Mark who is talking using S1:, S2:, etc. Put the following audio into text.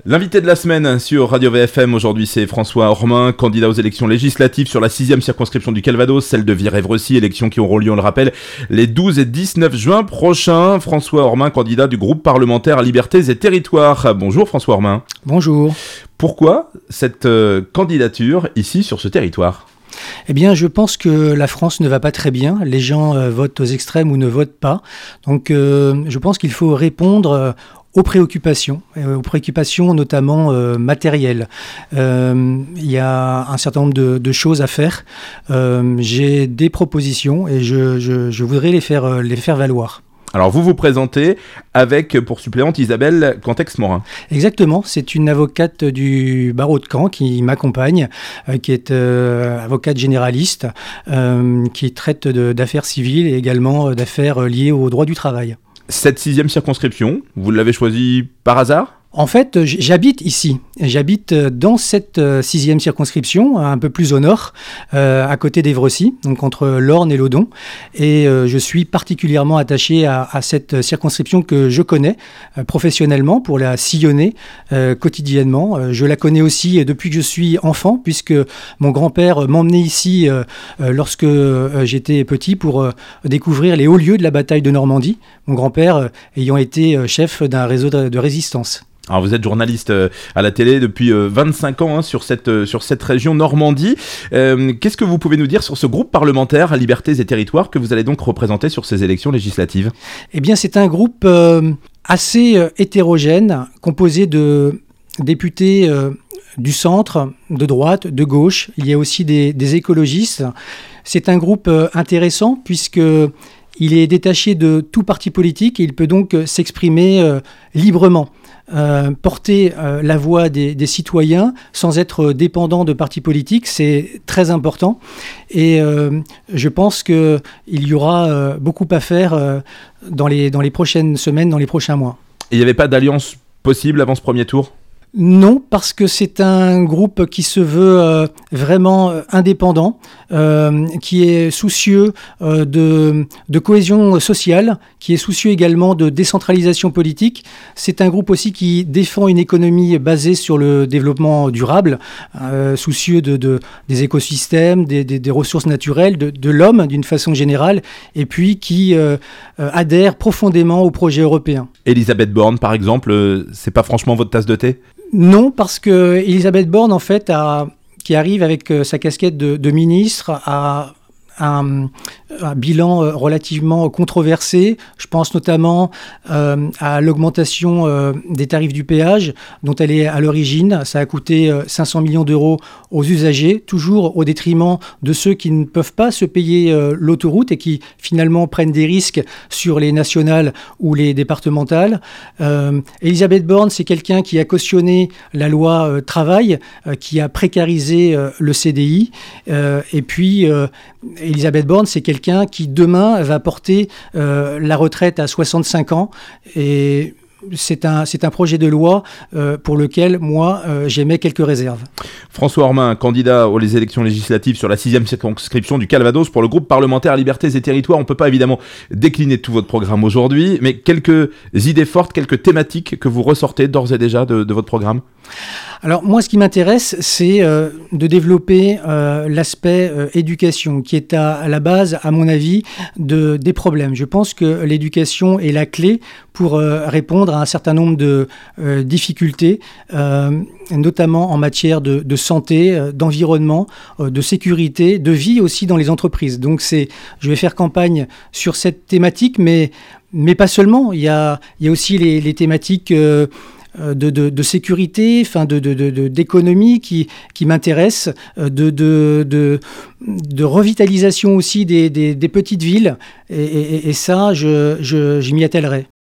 S1: L'invité de la semaine sur Radio VFM aujourd'hui, c'est François Ormin, candidat aux élections législatives sur la 6e circonscription du Calvados, celle de Viry-Evrecy, élections qui auront lieu, on le rappelle, les 12 et 19 juin prochains. François Ormin, candidat du groupe parlementaire Libertés et Territoires. Bonjour François Ormin.
S2: Bonjour.
S1: Pourquoi cette candidature ici sur ce territoire ?
S2: Eh bien, je pense que la France ne va pas très bien. Les gens votent aux extrêmes ou ne votent pas. Donc, je pense qu'il faut répondre aux préoccupations notamment matérielles. Il y a un certain nombre de choses à faire. J'ai des propositions et je voudrais les faire valoir.
S1: Alors vous vous présentez avec pour suppléante Isabelle Cantex-Morin.
S2: Exactement, c'est une avocate du barreau de Caen qui m'accompagne, qui est avocate généraliste, qui traite d'affaires civiles et également d'affaires liées au droit du travail.
S1: Cette 6e circonscription, vous l'avez choisie par hasard ?
S2: En fait, j'habite ici. J'habite dans cette 6e circonscription, un peu plus au nord, à côté d'Evrecy, donc entre l'Orne et l'Odon. Et je suis particulièrement attaché à cette circonscription que je connais professionnellement pour la sillonner quotidiennement. Je la connais aussi depuis que je suis enfant, puisque mon grand-père m'emmenait ici lorsque j'étais petit pour découvrir les hauts lieux de la bataille de Normandie. Mon grand-père ayant été chef d'un réseau de résistance.
S1: Alors vous êtes journaliste à la télé depuis 25 ans sur cette région Normandie. Qu'est-ce que vous pouvez nous dire sur ce groupe parlementaire Libertés et Territoires que vous allez donc représenter sur ces élections législatives ?
S2: Eh bien c'est un groupe assez hétérogène, composé de députés du centre, de droite, de gauche. Il y a aussi des écologistes. C'est un groupe intéressant puisque il est détaché de tout parti politique et il peut donc s'exprimer librement. Porter la voix des citoyens sans être dépendant de partis politiques, c'est très important. Et je pense qu'il y aura beaucoup à faire dans les prochaines semaines, dans les prochains mois.
S1: Et il n'y avait pas d'alliance possible avant ce premier tour ?
S2: Non, parce que c'est un groupe qui se veut vraiment indépendant, qui est soucieux de cohésion sociale, qui est soucieux également de décentralisation politique. C'est un groupe aussi qui défend une économie basée sur le développement durable, soucieux des écosystèmes, des ressources naturelles, de l'homme d'une façon générale, et puis qui adhère profondément au projet européen.
S1: Elisabeth Borne, par exemple, c'est pas franchement votre tasse de thé ?
S2: Non, parce que Elisabeth Borne, en fait, qui arrive avec sa casquette de ministre, a un bilan relativement controversé. Je pense notamment à l'augmentation des tarifs du péage dont elle est à l'origine. Ça a coûté 500 millions d'euros aux usagers, toujours au détriment de ceux qui ne peuvent pas se payer l'autoroute et qui finalement prennent des risques sur les nationales ou les départementales. Elisabeth Borne, c'est quelqu'un qui a cautionné la loi travail, qui a précarisé le CDI. Et puis, Elisabeth Borne, c'est quelqu'un qui demain va porter la retraite à 65 ans et c'est un projet de loi pour lequel moi j'émets quelques réserves.
S1: François Ormin, candidat aux élections législatives sur la 6e circonscription du Calvados pour le groupe parlementaire Libertés et Territoires. On ne peut pas évidemment décliner tout votre programme aujourd'hui, mais quelques idées fortes, quelques thématiques que vous ressortez d'ores et déjà de votre programme ?
S2: Alors moi, ce qui m'intéresse, c'est de développer l'aspect éducation, qui est à la base, à mon avis, des problèmes. Je pense que l'éducation est la clé pour répondre à un certain nombre de difficultés, notamment en matière de santé, d'environnement, de sécurité, de vie aussi dans les entreprises. Donc je vais faire campagne sur cette thématique, mais pas seulement. Il y a aussi les thématiques de sécurité, d'économie qui m'intéresse, de revitalisation aussi des petites villes. Et ça, je m'y attellerai.